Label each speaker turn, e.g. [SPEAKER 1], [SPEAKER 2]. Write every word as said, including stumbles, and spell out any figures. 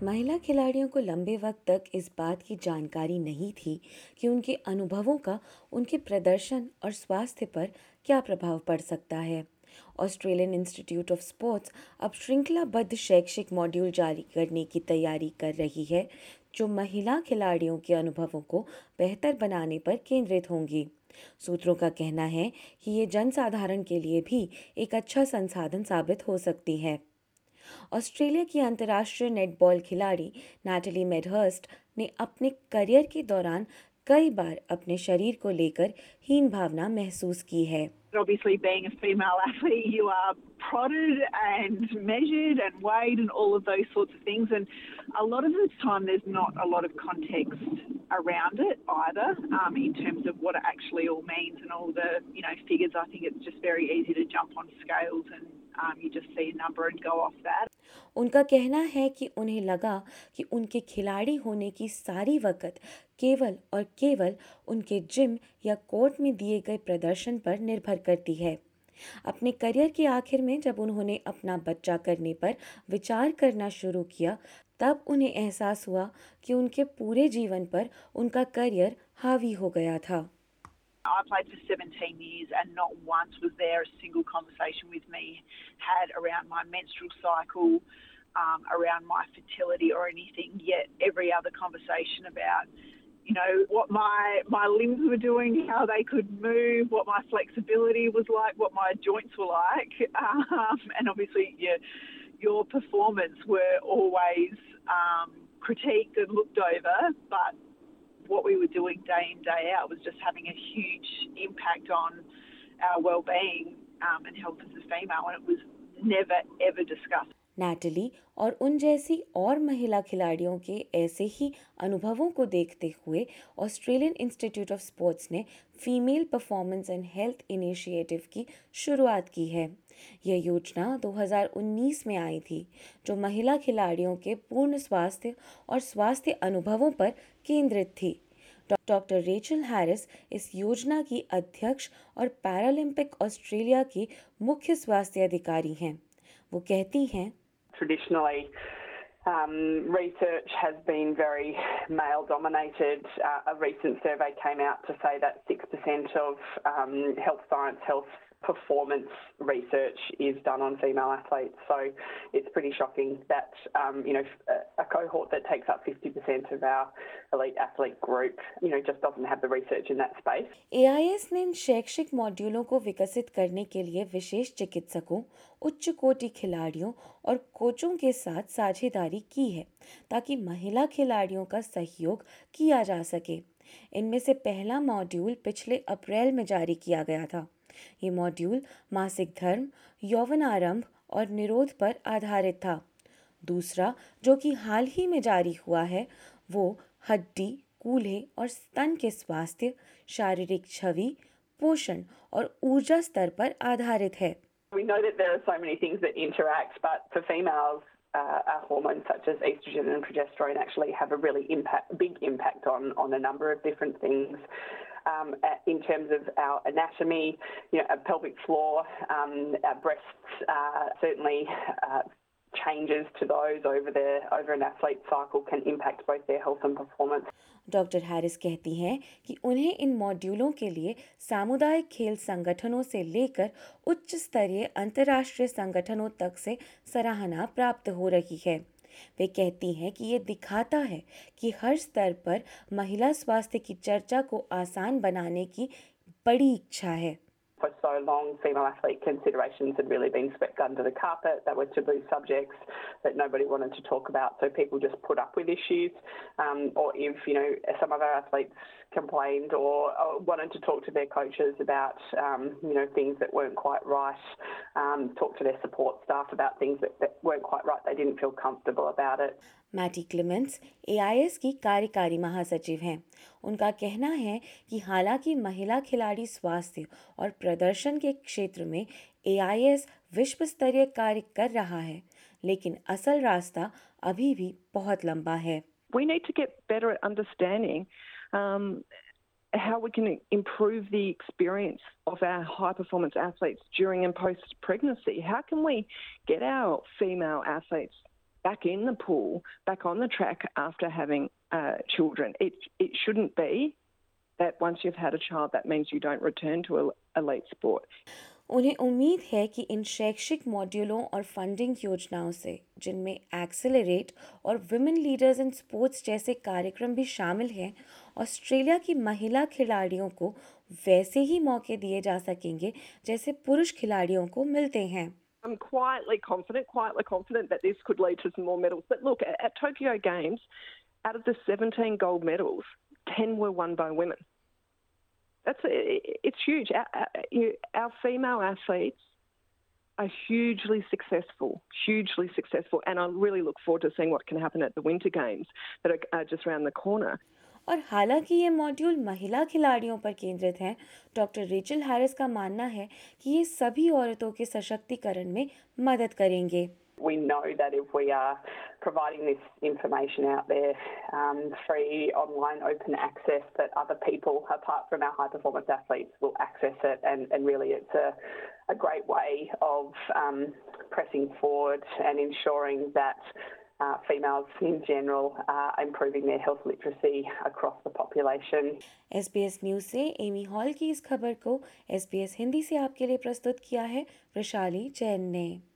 [SPEAKER 1] महिला खिलाड़ियों को लंबे वक्त तक इस बात की जानकारी नहीं थी कि उनके अनुभवों का उनके प्रदर्शन और स्वास्थ्य पर क्या प्रभाव पड़ सकता है। ऑस्ट्रेलियन इंस्टीट्यूट ऑफ स्पोर्ट्स अब श्रृंखलाबद्ध शैक्षिक मॉड्यूल जारी करने की तैयारी कर रही है, जो महिला खिलाड़ियों के अनुभवों को बेहतर बनाने पर केंद्रित होंगी। सूत्रों का कहना है कि ये जनसाधारण के लिए भी एक अच्छा संसाधन साबित हो सकती है। ऑस्ट्रेलिया की अंतर्राष्ट्रीय नेटबॉल खिलाड़ी नैटली मेडहर्स्ट ने अपने करियर के दौरान कई बार अपने शरीर को लेकर हीन भावना महसूस की है।
[SPEAKER 2] Obviously, being a female athlete, you are prodded and measured and weighed and all of those sorts of things. And a lot of the time, there's not a lot of context around it either, um, in terms of what it actually all means and all the, you know, figures. I think it's just very easy to jump on scales and um, you just see a number and go off that.
[SPEAKER 1] उनका कहना है कि उन्हें लगा कि उनके खिलाड़ी होने की सारी वक़्त केवल और केवल उनके जिम या कोर्ट में दिए गए प्रदर्शन पर निर्भर करती है। अपने करियर के आखिर में जब उन्होंने अपना बच्चा करने पर विचार करना शुरू किया, तब उन्हें एहसास हुआ कि उनके पूरे जीवन पर उनका करियर हावी हो गया था।
[SPEAKER 2] I played for seventeen years and not once was there a single conversation with me had around my menstrual cycle, um, around my fertility or anything, yet every other conversation about, you know, what my, my limbs were doing, how they could move, what my flexibility was like, what my joints were like, um, and obviously your, your performance were always um, critiqued and looked over, but what we were doing day in, day out was just having a huge impact on our well-being um, and health as a female, and it was never, ever discussed.
[SPEAKER 1] Natalie और उन जैसी और महिला खिलाड़ियों के ऐसे ही अनुभवों को देखते हुए ऑस्ट्रेलियन इंस्टीट्यूट ऑफ स्पोर्ट्स ने female performance and health initiative की शुरुआत की है। यह योजना दो हज़ार उन्नीस में आई थी, जो महिला खिलाड़ियों के पूर्ण स्वास्थ्य और स्वास्थ्य अनुभवों पर केंद्रित थी। डॉक्टर रेचल हैरिस इस योजना की अध्यक्ष और पैरालंपिक ऑस्ट्रेलिया की मुख्य स्वास्थ्य अधिकारी हैं। वो कहती हैं,
[SPEAKER 3] Traditionally, um, research has been very male-dominated. Uh, a recent survey came out to say that six percent of um, health science, health performance research is done on female athletes. So it's pretty shocking that, um, you know, a cohort that takes up fifty percent of our elite athlete group, you know, just doesn't have the research in that space.
[SPEAKER 1] A I S ने इन शैक्षिक मॉड्यूलों को विकसित करने के लिए विशेष चिकित्सकों, उच्च कोटि खिलाड़ियों और कोचों के साथ साझेदारी की है, ताकि महिला खिलाड़ियों का सहयोग किया जा सके। इनमें से पहला मॉड्यूल पिछले अप्रैल में जारी किया गया था। ये मॉड्यूल मासिक धर्म, यौवनारंभ और निरोध पर आधारित था। दूसरा, जो कि हाल ही में जारी हुआ है, वो हड्डी, कूल्हे और स्तन के स्वास्थ्य, शारीरिक छवि, पोषण और ऊर्जा स्तर पर आधारित है।
[SPEAKER 3] We know that there are so many things that interact, but for females, uh, our hormones such as estrogen and progesterone actually have a really impact, big impact on on a number of different things. Um, in terms of our anatomy, you know, our pelvic floor, um, our breasts, uh, certainly uh, changes to those over their over an athlete's cycle can impact both their health and performance.
[SPEAKER 1] Doctor Harris कहती हैं कि उन्हें इन मॉड्यूलों के लिए सामुदायिक खेल संगठनों से लेकर उच्च स्तरीय अंतर्राष्ट्रीय संगठनों तक से सराहना प्राप्त हो रही है। वे कहती हैं कि ये दिखाता है कि हर स्तर पर महिला स्वास्थ्य की चर्चा को आसान बनाने की बड़ी इच्छा है।
[SPEAKER 3] For so long, female athlete considerations had really been swept under the carpet. They were taboo subjects that nobody wanted to talk about, so people just put up with issues. Um, or if, you know, some of our athletes complained or, or wanted to talk to their coaches about, um, you know, things that weren't quite right, um, talk to their support staff about things that, that weren't quite right, they didn't feel comfortable about it.
[SPEAKER 1] Mattie Clemens A I S की कार्यकारी महासचिव हैं। उनका कहना है कि हालांकि महिला खिलाड़ी स्वास्थ्य और प्रदर्शन के क्षेत्र में ए आई एस विश्व स्तरीय कार्य कर रहा है, लेकिन असल रास्ता अभी भी बहुत लंबा है।
[SPEAKER 4] We need to get better at understanding um, how we can improve the experience of our high performance athletes during and post pregnancy. How can we get our female athletes back in the pool, back on the track after having uh, children. It it shouldn't be that once you've had a child, that means you don't return to a, elite sport.
[SPEAKER 1] उन्हें उम्मीद है कि इन शैक्षिक मॉड्यूलों और funding योजनाओं से, जिनमें एक्सेलरेट और विमेन लीडर्स इन स्पोर्ट्स जैसे कार्यक्रम भी शामिल हैं, ऑस्ट्रेलिया की महिला खिलाड़ियों को वैसे ही मौके दिए जा सकेंगे जैसे पुरुष खिलाड़ियों को मिलते हैं।
[SPEAKER 4] I'm quietly confident, quietly confident that this could lead to some more medals. But look, at, at Tokyo Games, out of the seventeen gold medals, ten were won by women. That's it's huge. Our, our, our female athletes are hugely successful, hugely successful, and I really look forward to seeing what can happen at the Winter Games that are uh, just around the corner.
[SPEAKER 1] और हालांकि ये module महिला खिलाड़ियों पर केंद्रित है, doctor Rachel Harris का मानना है कि ये सभी औरतों के सशक्तिकरण में मदद करेंगे।
[SPEAKER 3] We know that if we are providing this information out there, um, free online open access, that other people apart from our high performance athletes will access it, and, and really it's a, a great way of um, pressing forward and ensuring that uh, females in general are improving their health literacy across the population.
[SPEAKER 1] S B S news से Amy Hall की इस खबर को S B S Hindi से आपके लिए प्रस्तुत किया है वैशाली जैन ने।